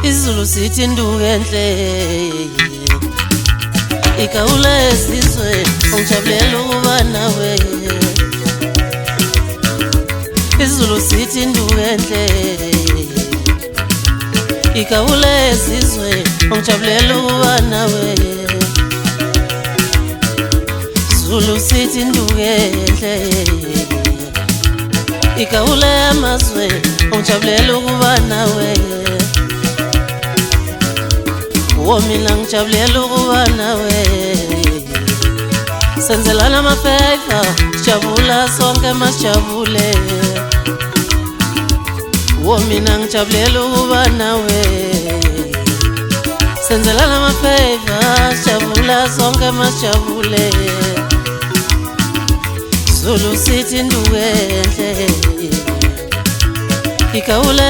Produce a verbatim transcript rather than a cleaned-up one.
Izulu sithi ndukenhle igawule sizwe ungijabulela ukuba nawe Izulu sithi ndukenhle igawule sizwe ungijabulela ukuba nawe Zulu sithi ndukenhle igawule amazwe ungijabulela ukuba nawe Womina ngijabulela ukuba nawe Senzelana ama-favor sijabula sonke masijabule Womina ngijabulela ukuba nawe Senzelana ama-favor sijabula sonke masijabule Zulu sithi ndukenhle igawule